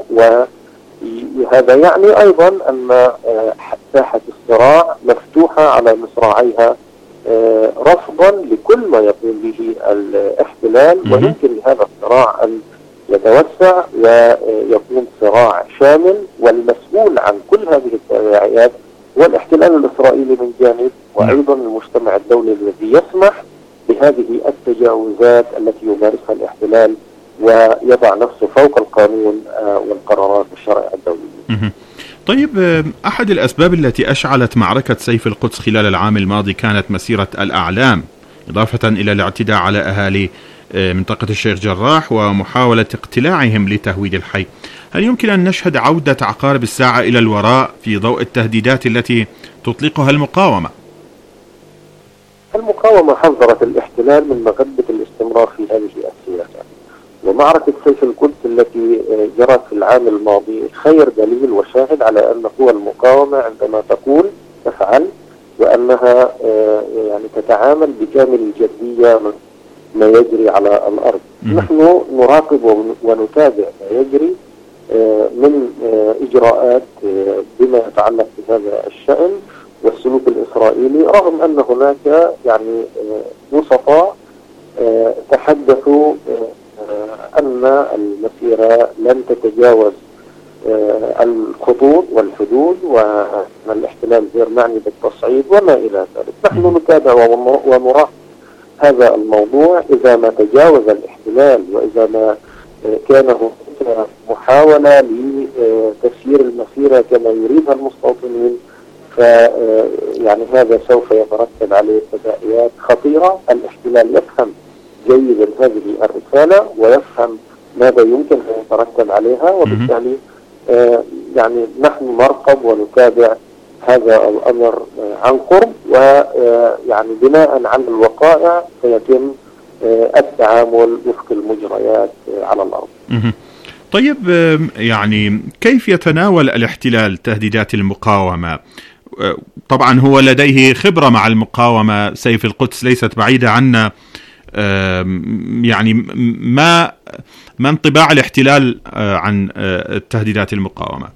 وهذا يعني أيضا أن ساحة الصراع مفتوحة على مصراعيها رفضا لكل ما يقوم به الاحتلال، ويمكن لهذا الصراع أن يتوسع ويكون صراع شامل، والمسؤول عن كل هذه التداعيات هو الاحتلال الإسرائيلي من جانب، وأيضا المجتمع الدولي الذي يسمح بهذه التجاوزات التي يمارسها الاحتلال ويضع نفسه فوق القانون والقرارات والشرع الدولي. طيب، أحد الأسباب التي أشعلت معركة سيف القدس خلال العام الماضي كانت مسيرة الأعلام، إضافة إلى الاعتداء على أهالي منطقة الشيخ جراح ومحاولة اقتلاعهم لتهويد الحي. هل يمكن أن نشهد عودة عقارب الساعة إلى الوراء في ضوء التهديدات التي تطلقها المقاومة؟ المقاومة حذرت الاحتلال من مغبة الاستمرار في هذه السياسة، ومعركة سيف القدس التي جرت في العام الماضي خير دليل وشاهد على أن قوى المقاومة عندما تقول تفعل، وأنها يعني تتعامل بكامل الجدية ما يجري على الأرض. نحن نراقب ونتابع ما يجري من إجراءات بما يتعلق بهذا الشأن والسلوك الإسرائيلي، رغم أن هناك يعني وسطاء تحدثوا أن المسيرة لن تتجاوز الخطوط والحدود، وأن الاحتلال غير معني بالتصعيد وما إلى ذلك. نحن نتابع ونراقب هذا الموضوع. إذا ما تجاوز الاحتلال وإذا ما كان هناك محاولة لتسيير المسيرة كما يريدها المستوطنين، ف يعني هذا سوف يترتب عليه تداعيات خطيرة. الاحتلال يفهم جيدا هذه الرسالة ويفهم ماذا يمكن أن يترتب عليها، وبالتالي يعني نحن نرقب ونتابع هذا الأمر عن قرب، ويعني بناء على الوقائع سيتم التعامل وفق المجريات على الأرض. طيب، يعني كيف يتناول الاحتلال تهديدات المقاومة؟ طبعا هو لديه خبرة مع المقاومة، سيف القدس ليست بعيدة عنا، يعني ما ما انطباع الاحتلال عن تهديدات المقاومة؟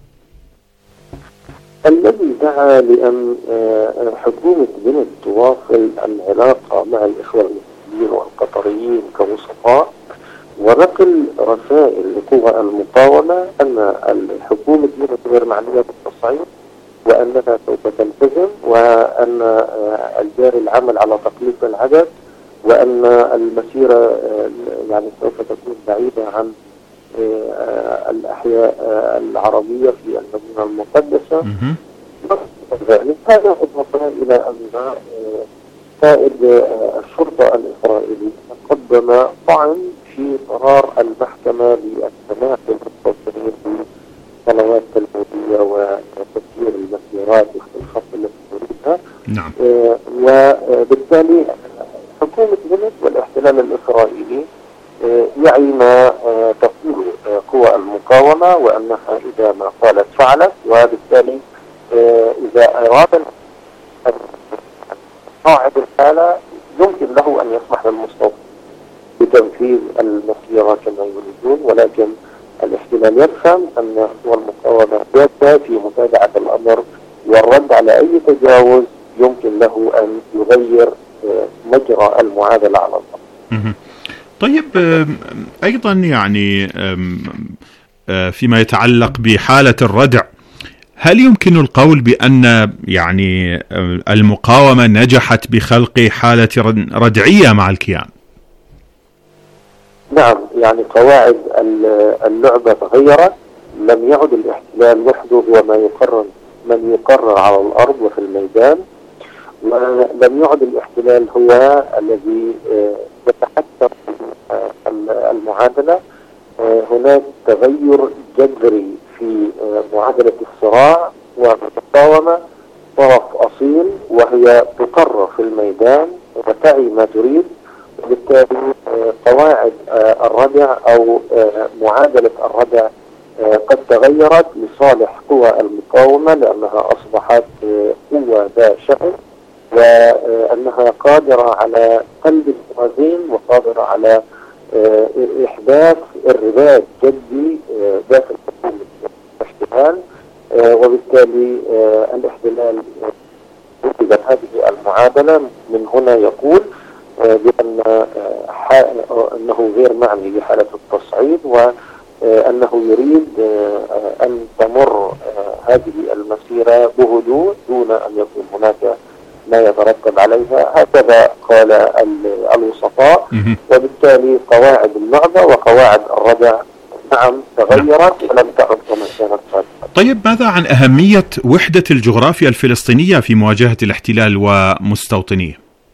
الذي دعا لأن حكومة بنت تواصل العلاقة مع الإخوة المسلمين السعوديين والقطريين كوسطاء، ونقل رسائل لقوى المقاومة أن الحكومة غير معنية بالتصعيد، وأنها سوف تلتزم، وأن الجاري العمل على تقليص العدد، وأن المسيرة يعني سوف تكون بعيدة عن الأحياء العربية في المدينة المقدسة. ذلك هذا إضافة إلى أن قائد الشرطة الإسرائيلي قدم طعن في قرار المحكمة بالسماح للمستوطنين بصلوات تلمودية وتسيير المسيرات الخط التي تريدها. نعم. وبالتالي حكومة بنت والاحتلال الإسرائيلي يعي ما تقول قوى المقاومة، وأنها إذا ما قالت فعلت، وبالتالي إذا أراد قاعد الحالة يمكن له أن يسمح للمستوطن بتنفيذ المسيرة كما يريدون، ولكن الاحتلال يفهم أن قوى المقاومة جادة في متابعة الأمر والرد على أي تجاوز يمكن له أن يغير مجرى المعادلة على الأرض. طيب، أيضا يعني فيما يتعلق بحالة الردع، هل يمكن القول بأن يعني المقاومة نجحت بخلق حالة ردعية مع الكيان؟ نعم، يعني قواعد اللعبة تغيرت. لم يعد الاحتلال وحده هو ما يقرر من يقرر على الأرض وفي الميدان، ولم يعد الاحتلال هو الذي يتحكم المعادلة. هناك تغير جذري في معادلة الصراع، والمقاومة طرف أصيل وهي تقرر في الميدان وتعي ما تريد، وبالتالي قواعد الردع أو معادلة الردع قد تغيرت لصالح قوى المقاومة، لأنها أصبحت قوة ذا شأن، وأنها قادرة على قلب الموازين وقادرة على إحداث ارتباط جدي داخل حكومة الاحتلال، وبالتالي الاحتلال وجدت هذه المعادلة. من هنا يقول بأن أنه غير معني بحالة التصعيد، وأنه يريد أن تمر هذه المسيرة بهدوء دون أن يكون هناك ما يترتب عليها. هكذا قال الوسطاء، وبالتالي قواعد اللعبة وقواعد الردع نعم تغيرت ولم تعد كما كانت سابقا. طيب، ماذا عن أهمية وحدة الجغرافيا الفلسطينية في مواجهة الاحتلال ومستوطنيه؟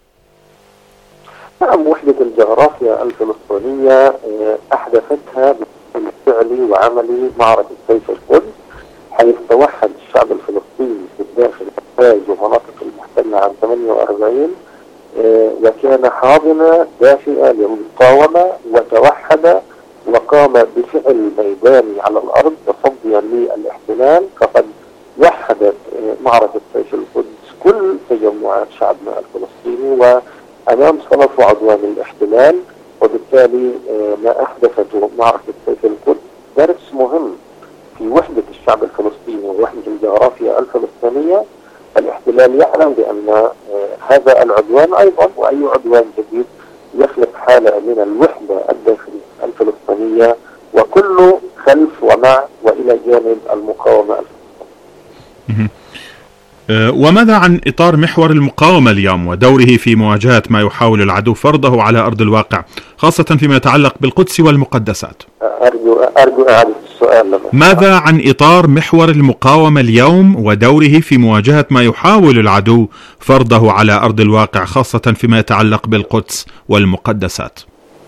نعم، وحدة الجغرافيا الفلسطينية أحدثتها بشكل فعلي وعملي معركة سيف القدس، حيث توحد الشعب الفلسطيني في الداخل والخارج ومناطق المحتلة عام ثمانية وأربعين، وكان حاضنة دافئة للمقاومة، وتوحد وقام بفعل ميداني على الأرض تصديا للاحتلال. فقد وحدت معركة سيف القدس كل تجمعات شعبنا الفلسطيني وأمام صلف وعدوان الاحتلال، وبالتالي ما أحدثته معركة سيف القدس درس مهم في وحدة الشعب الفلسطيني ووحدة الجغرافيا الفلسطينية. الاحتلال يعلم بأن هذا العدوان أيضا وأي عدوان جديد يخلق حالة من الوحدة الداخلية الفلسطينية، وكله خلف ومع وإلى جانب المقاومة الفلسطينية. وماذا عن إطار محور المقاومة اليوم ودوره في مواجهة ما يحاول العدو فرضه على أرض الواقع، خاصة فيما يتعلق بالقدس والمقدسات؟ أرجو أرجو إعادة السؤال لما. ماذا عن إطار محور المقاومة اليوم ودوره في مواجهة ما يحاول العدو فرضه على أرض الواقع، خاصة فيما يتعلق بالقدس والمقدسات؟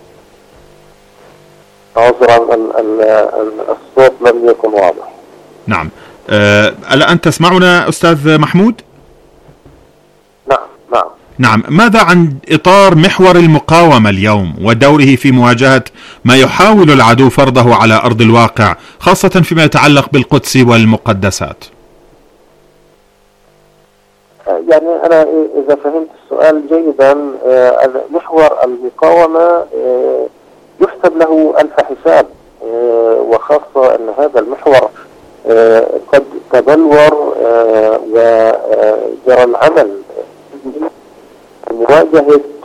عذرا الصوت لم يكن واضح. نعم. ألا أنت تسمعنا أستاذ محمود؟ نعم نعم نعم. ماذا عن إطار محور المقاومة اليوم ودوره في مواجهة ما يحاول العدو فرضه على أرض الواقع، خاصة فيما يتعلق بالقدس والمقدسات؟ يعني أنا إذا فهمت السؤال جيدا، محور المقاومة يحسب له ألف حساب، وخاصة أن هذا المحور قد تبلور وجرى العمل مواجهة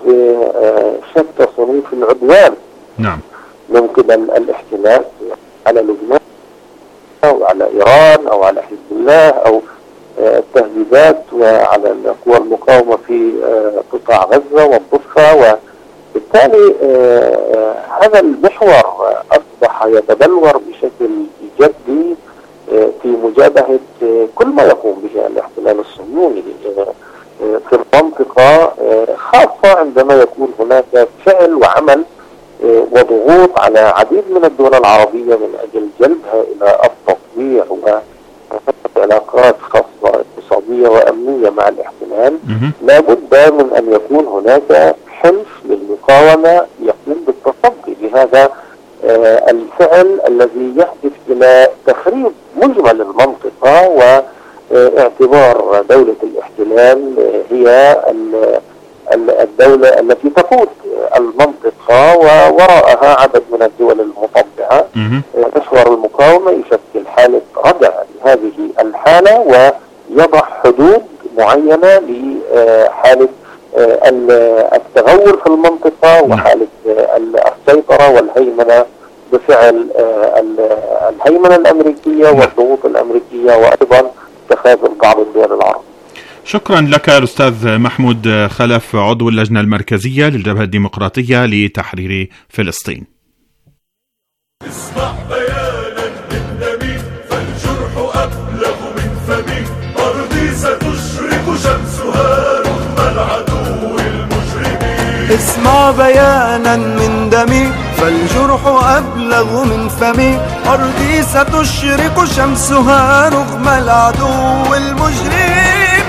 في شتى صنوف العدوان نعم من قبل الاحتلال على لبنان أو على إيران أو على حزب الله أو التهديدات وعلى القوى المقاومة في قطاع غزة والضفة. وبالتالي هذا المحور أصبح يتبلور بشكل جدي في مجابهة كل ما يقوم به الاحتلال الصهيوني في المنطقة، خاصة عندما يكون هناك فعل وعمل وضغوط على عديد من الدول العربية من أجل جلبها إلى التطبيع وعلاقات خاصة اقتصادية وأمنية مع الاحتلال. لا بد من أن يكون هناك حلف للمقاومة يقوم بالتصدي لهذا الفعل الذي يهدف إلى تخريب مجمل المنطقة، واعتبار دولة الاحتلال هي الدولة التي تقود المنطقة ووراءها عدد من الدول المطبعة. محور المقاومة يشكل حالة ردع لهذه الحالة ويضع حدود معينة لحالة التغول في المنطقة وحالة السيطرة والهيمنة بفعل الهيمنة الأمريكية والضغوط الأمريكية وأيضا تخاذل بعض الدول العربية. شكرا لك الأستاذ محمود خلف، عضو اللجنة المركزية للجبهة الديمقراطية لتحرير فلسطين. اسمع بيانا من دمي فالجرح أبلغ من فمي، أرضي ستشرق شمسها رغم العدو المجرمين. اسمع بيانا من دمي فالجرح أبلغ من فمي، أرضي ستشرق شمسها رغم العدو المجرمين.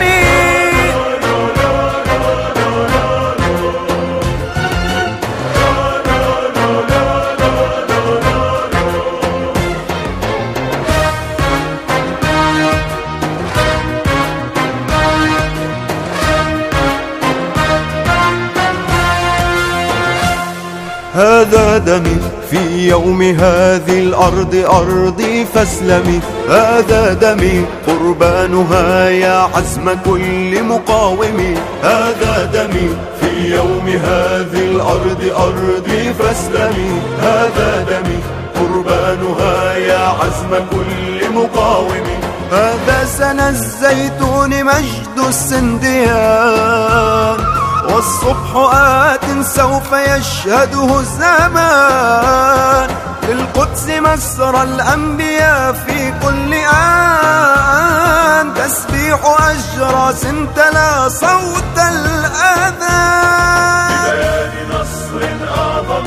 هذا دمي في يوم هذه الأرض أرضي فاسلمي، هذا دمي قربانها يا عزم كل مقاوم، هذا دمي في يوم هذه الأرض أرضي فاسلمي، هذا دمي قربانها يا عزم كل مقاوم. هذا سنى الزيتون مجد السنديان، والصبح آت سوف يشهده الزمان، للقدس مسرى الأنبياء في كل آن، تسبيح أجراس تلا صوت الأذان ببيان نصر أعظم.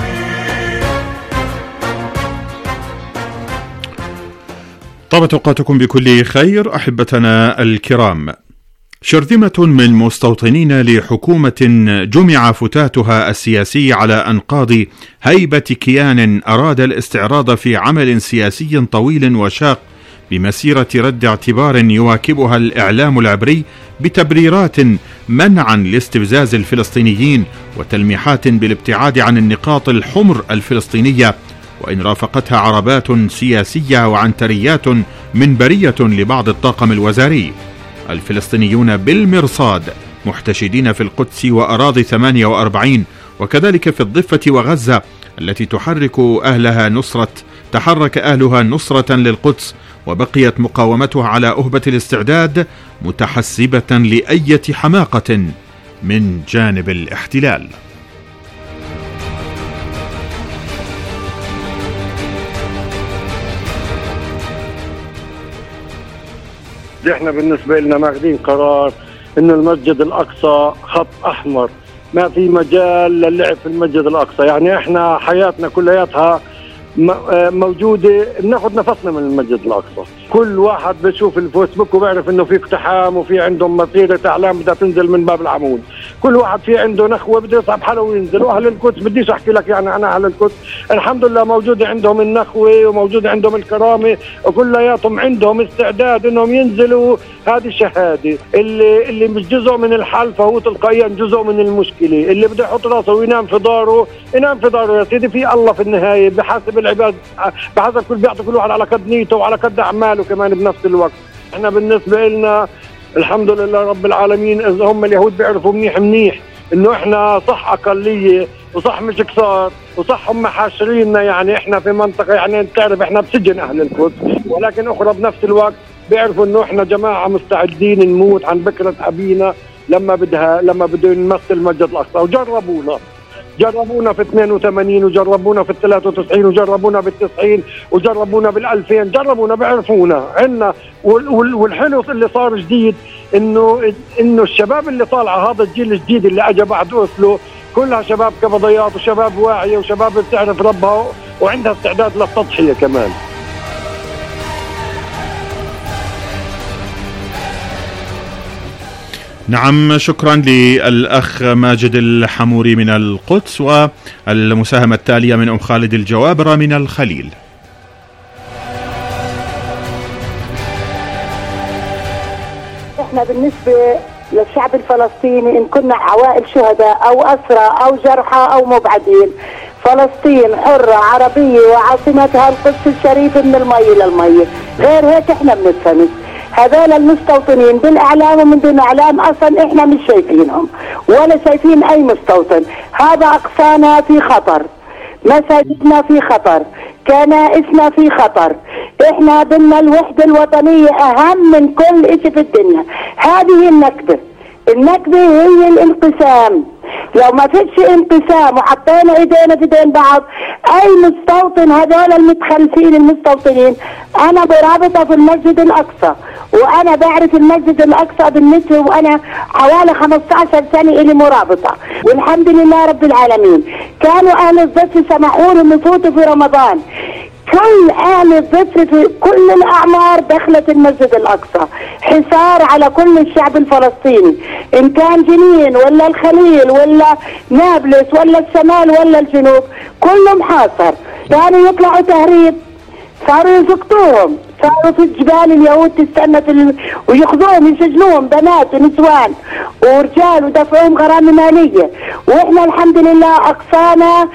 طابت أوقاتكم بكل خير أحبتنا الكرام. شرذمة من مستوطنين لحكومة جمع فتاتها السياسي على أنقاض هيبة كيان أراد الاستعراض في عمل سياسي طويل وشاق بمسيرة رد اعتبار يواكبها الإعلام العبري بتبريرات منعا لاستفزاز الفلسطينيين وتلميحات بالابتعاد عن النقاط الحمر الفلسطينية، وإن رافقتها عربات سياسية وعنتريات منبرية لبعض الطاقم الوزاري. الفلسطينيون بالمرصاد محتشدين في القدس وأراضي ثمانية وأربعين، وكذلك في الضفة وغزة التي تحرك أهلها نصرة تحرك أهلها نصرة للقدس، وبقيت مقاومتها على أهبة الاستعداد متحسبة لأية حماقة من جانب الاحتلال. احنا بالنسبة لنا ماخذين قرار انه المسجد الاقصى خط احمر، ما في مجال للعب في المسجد الاقصى. يعني احنا حياتنا كلياتها موجودة بناخذ نفسنا من المسجد الاقصى. كل واحد بشوف الفيسبوك وبيعرف انه في اقتحام وفي عندهم مسيرة اعلام بدها تنزل من باب العمود، كل واحد في عنده نخوة بده يصعب حاله وينزل. واهل القدس بديش احكي لك، يعني انا اهل القدس الحمد لله موجودة عندهم النخوة وموجودة عندهم الكرامة، وكلياتهم عندهم استعداد انهم ينزلوا. هذه الشهادة اللي اللي مش جزء من الحل فهو تلقائيا جزء من المشكلة. اللي بده يحط راسه وينام في داره ينام في داره يا سيدي، في الله في النهاية بحسب العباد، بحسب كل بيعطي كل واحد على قد نيته وعلى قد اعماله كمان بنفس الوقت. احنا بالنسبة لنا الحمد لله رب العالمين، اذا هم اليهود بيعرفوا منيح منيح انه احنا صح اقليه وصح مش كثار وصح هم حاشريننا، يعني احنا في منطقه يعني تعرف احنا بسجن اهل القدس، ولكن اخرى بنفس الوقت بيعرفوا انه احنا جماعه مستعدين نموت عن بكره ابينا لما بدها لما بده نمثل المسجد الاقصى. وجربونا جربونا في اثنين وثمانين وجربونا في ثلاثة وتسعين وجربونا بالتسعين وجربونا بالألفين، جربونا بيعرفونا عنا. والحلو اللي صار جديد انه انه الشباب اللي طالعه هذا الجيل الجديد اللي اجى بعد اوسلو كلها شباب قبضيات وشباب واعيه وشباب بتعرف ربها وعندها استعداد للتضحيه كمان. نعم، شكرا للأخ ماجد الحموري من القدس. والمساهمة التالية من أم خالد الجوابرة من الخليل. احنا بالنسبة للشعب الفلسطيني إن كنا عوائل شهداء أو أسرى أو جرحى أو مبعدين، فلسطين حرة عربية وعاصمتها القدس الشريف من المي للمي، غير هيك احنا بنفهمش. هذول المستوطنين بالاعلام ومن دون اعلام اصلا احنا مش شايفينهم ولا شايفين اي مستوطن. هذا اقصانا في خطر، مساجدنا في خطر، كنائسنا في خطر. احنا بدنا الوحدة الوطنية اهم من كل اشي في الدنيا. هذه النكبة، النكبة هي الانقسام. لو ما فيش انقسام وحطينا ايدينا في ايدين بعض، اي مستوطن هذول المتخلفين المستوطنين. انا برابطة في المسجد الاقصى وانا بعرف المسجد الاقصى بالنسبة، وانا حوالي خمسة عشر سنة الي مرابطة والحمد لله رب العالمين. كانوا اهل الضفة سمحوا لهم يفوتوا في رمضان، كل اهل الضفة في كل الاعمار دخلت المسجد الاقصى. حصار على كل الشعب الفلسطيني ان كان جنين ولا الخليل ولا نابلس ولا الشمال ولا الجنوب، كله محاصر. كانوا يطلعوا تهريب، صاروا يسقطوهم، صاروا في الجبال اليهود تستنى في ال... وياخذوهم يسجنوهم بنات ونسوان ورجال ودفعوهم غرامة مالية. واحنا الحمد لله اقصانا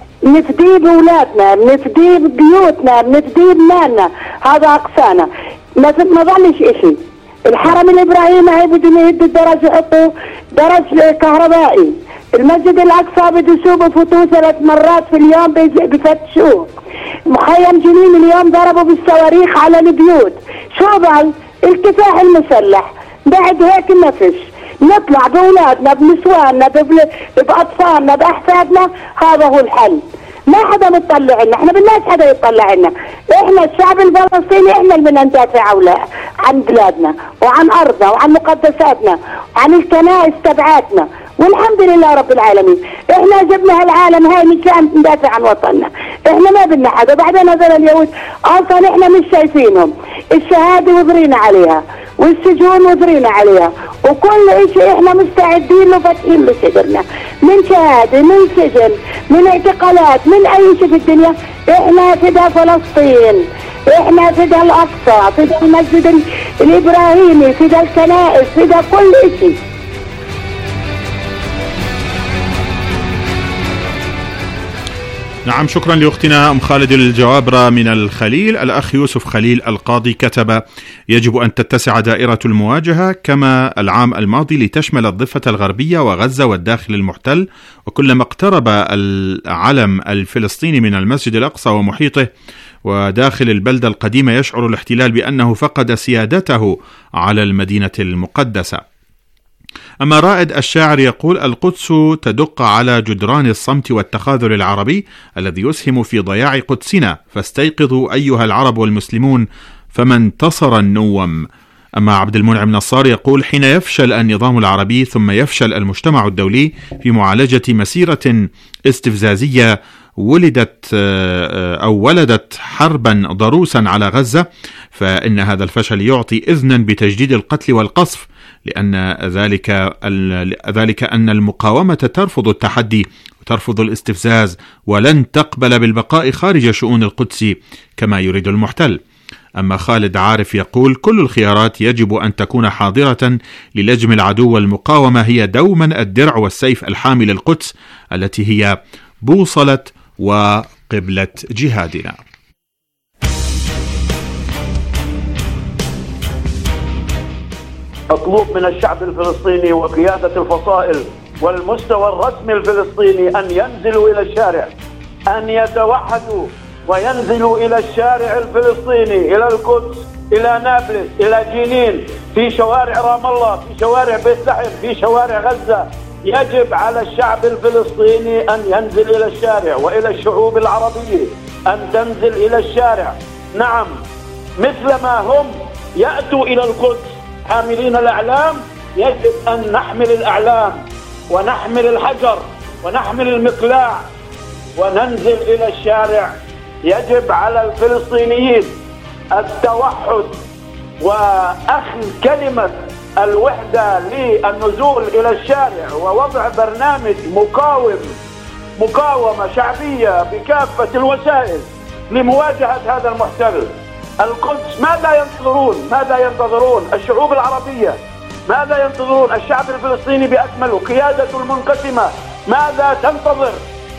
نفدي بولادنا، بنفدي ببيوتنا، بنفدي بمالنا. هذا اقصانا، ما ما ظلش اشي. الحرم الابراهيمي هي بدهم يهدوا الدرج يحطوا درج كهربائي. المسجد الاقصى بده يشوفوا فوتوه ثلاث مرات في اليوم بفتشوه. مخيم جنين اليوم ضربوا بالصواريخ على البيوت. شو بال الكفاح المسلح. بعد هيك ما فيش. نطلع بأولادنا بنسواننا بأطفالنا بأحفادنا، هذا هو الحل. ما حدا متطلع لنا، احنا بالناس حدا يطلع لنا. احنا الشعب الفلسطيني احنا اللي بدنا ندافع عن بلادنا وعن ارضنا وعن مقدساتنا وعن الكنائس تبعاتنا، والحمد لله رب العالمين. احنا جبنا هالعالم هاي مشان ندافع عن وطننا. احنا ما بدنا حدا. بعدين هذول اليهود اصلا احنا مش شايفينهم. الشهاده وزرينا عليها والسجون وزرينا عليها وكل اشي احنا مستعدين له فاتحين له صدرنا، من شهاده من سجن من اعتقالات من اي شيء في الدنيا. احنا فدا فلسطين، احنا فدا الاقصى، فدا المسجد الابراهيمي، فدا الكنائس، فدا كل اشي. نعم، شكرا لأختنا أم خالد الجوابرة من الخليل. الأخ يوسف خليل القاضي كتب: يجب أن تتسع دائرة المواجهة كما العام الماضي لتشمل الضفة الغربية وغزة والداخل المحتل، وكلما اقترب العلم الفلسطيني من المسجد الأقصى ومحيطه وداخل البلدة القديمة يشعر الاحتلال بأنه فقد سيادته على المدينة المقدسة. أما رائد الشاعر يقول: القدس تدق على جدران الصمت والتخاذل العربي الذي يسهم في ضياع قدسنا، فاستيقظوا أيها العرب والمسلمون فما انتصر النوم. أما عبد المنعم نصار يقول: حين يفشل النظام العربي ثم يفشل المجتمع الدولي في معالجة مسيرة استفزازية ولدت أو ولدت حربا ضروسا على غزة، فإن هذا الفشل يعطي إذنا بتجديد القتل والقصف، لأن ذلك ذلك أن المقاومة ترفض التحدي وترفض الاستفزاز ولن تقبل بالبقاء خارج شؤون القدس كما يريد المحتل. أما خالد عارف يقول: كل الخيارات يجب أن تكون حاضرة للجم العدو، والمقاومة هي دوما الدرع والسيف الحامي للقدس التي هي بوصلة وقبلة جهادنا. مطلوب من الشعب الفلسطيني وقيادة الفصائل والمستوى الرسمي الفلسطيني أن ينزلوا إلى الشارع، أن يتوحدوا وينزلوا إلى الشارع الفلسطيني، إلى القدس، إلى نابلس، إلى جنين، في شوارع رام الله، في شوارع بيت لحم، في شوارع غزة. يجب على الشعب الفلسطيني أن ينزل إلى الشارع، وإلى الشعوب العربية أن تنزل إلى الشارع. نعم، مثلما هم يأتوا إلى القدس حاملين الأعلام، يجب أن نحمل الأعلام ونحمل الحجر ونحمل المقلاع وننزل إلى الشارع. يجب على الفلسطينيين التوحد وأخذ كلمة الوحدة للنزول إلى الشارع ووضع برنامج مقاوم مقاومة شعبية بكافة الوسائل لمواجهة هذا المحتل. القدس ماذا ينتظرون؟ ماذا ينتظرون؟ الشعوب العربية ماذا ينتظرون؟ الشعب الفلسطيني بأكمله، قيادته المنقسمة ماذا تنتظر؟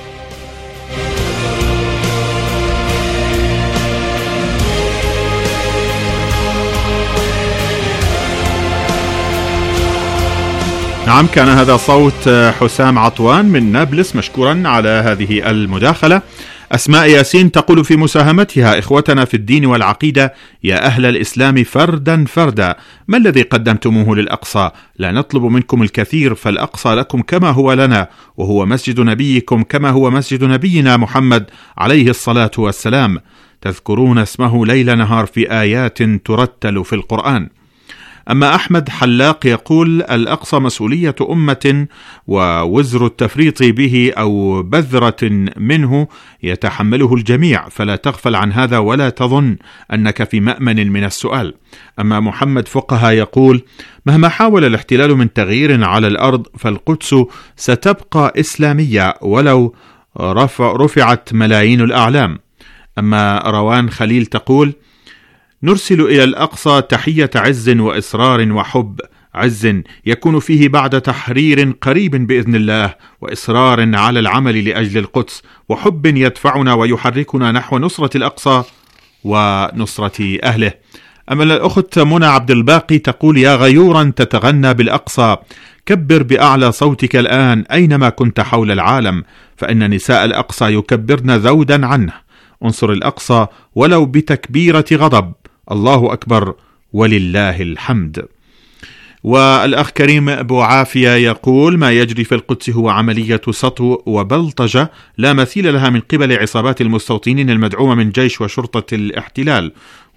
نعم، كان هذا صوت حسام عطوان من نابلس، مشكورا على هذه المداخلة. أسماء ياسين تقول في مساهمتها: إخوتنا في الدين والعقيدة، يا أهل الإسلام فردا فردا، ما الذي قدمتموه للأقصى؟ لا نطلب منكم الكثير، فالأقصى لكم كما هو لنا، وهو مسجد نبيكم كما هو مسجد نبينا محمد عليه الصلاة والسلام. تذكرون اسمه ليل نهار في آيات ترتل في القرآن. أما أحمد حلاق يقول: الأقصى مسؤولية أمة، ووزر التفريط به أو بذرة منه يتحمله الجميع، فلا تغفل عن هذا ولا تظن أنك في مأمن من السؤال. أما محمد فقهة يقول: مهما حاول الاحتلال من تغيير على الأرض فالقدس ستبقى إسلامية ولو رفع رفعت ملايين الأعلام. أما روان خليل تقول: نرسل إلى الأقصى تحية عز وإصرار وحب، عز يكون فيه بعد تحرير قريب بإذن الله، وإصرار على العمل لأجل القدس، وحب يدفعنا ويحركنا نحو نصرة الأقصى ونصرة أهله. أما الأخت منى عبد الباقي تقول: يا غيورا تتغنى بالأقصى، كبر بأعلى صوتك الآن أينما كنت حول العالم، فإن نساء الأقصى يكبرن ذودا عنه. انصر الأقصى ولو بتكبيرة غضب، الله أكبر ولله الحمد. والأخ كريم أبو عافية يقول: ما يجري في القدس هو عملية سطو وبلطجة لا مثيل لها من قبل عصابات المستوطنين المدعومة من جيش وشرطة الاحتلال.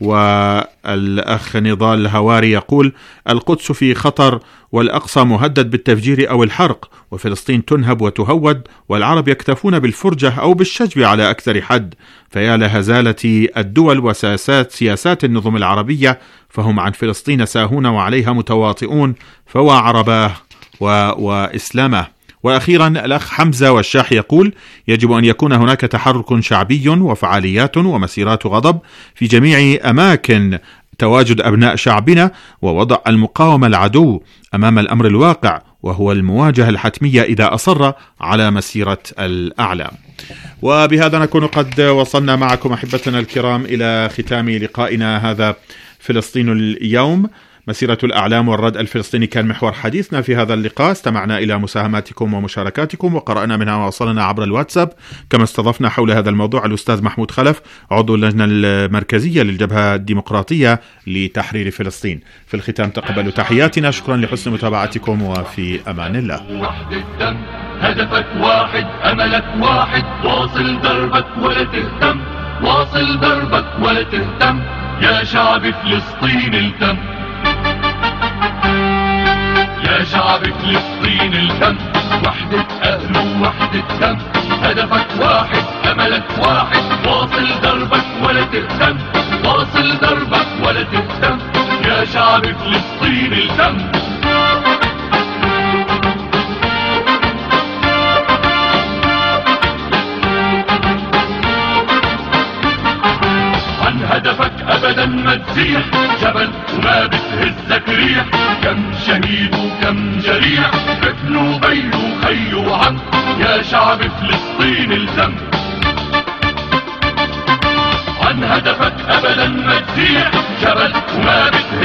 والأخ نضال الهواري يقول: القدس في خطر، والأقصى مهدد بالتفجير أو الحرق، وفلسطين تنهب وتهود، والعرب يكتفون بالفرجة أو بالشجب على أكثر حد. فيا لهزالة الدول وسياسات سياسات النظم العربية، فهم عن فلسطين ساهون وعليها متواطئون، فوا عرباه و... وإسلامه. وأخيرا الأخ حمزة والشاح يقول: يجب أن يكون هناك تحرك شعبي وفعاليات ومسيرات غضب في جميع أماكن تواجد أبناء شعبنا، ووضع المقاومة العدو أمام الأمر الواقع، وهو المواجهة الحتمية إذا أصر على مسيرة الأعلام. وبهذا نكون قد وصلنا معكم أحبتنا الكرام إلى ختام لقائنا هذا فلسطين اليوم. مسيرة الأعلام والرد الفلسطيني كان محور حديثنا في هذا اللقاء. استمعنا إلى مساهماتكم ومشاركاتكم وقرأنا منها ووصلنا عبر الواتساب، كما استضفنا حول هذا الموضوع الأستاذ محمود خلف عضو اللجنة المركزية للجبهة الديمقراطية لتحرير فلسطين. في الختام تقبلوا تحياتنا، شكرا لحسن متابعتكم وفي أمان الله. هدفك واحد، أملك واحد، واصل دربك ولا تهتم، واصل دربك ولا تهتم، يا شعب فلسطين التم، يا شعب فلسطين التم، وحدة أهل ووحدة دم، هدفك واحد، أملك واحد، واصل دربك ولا تهتم، واصل دربك ولا تهتم، يا شعب فلسطين التم. هدفك أبدا ما تزيح، جبل وما بتهزك ريح، كم شهيد وكم جريح، ابن وبي وخي وعم، يا شعب فلسطين التم. عن هدفك أبدا ما تزيح، جبل وما بتهزك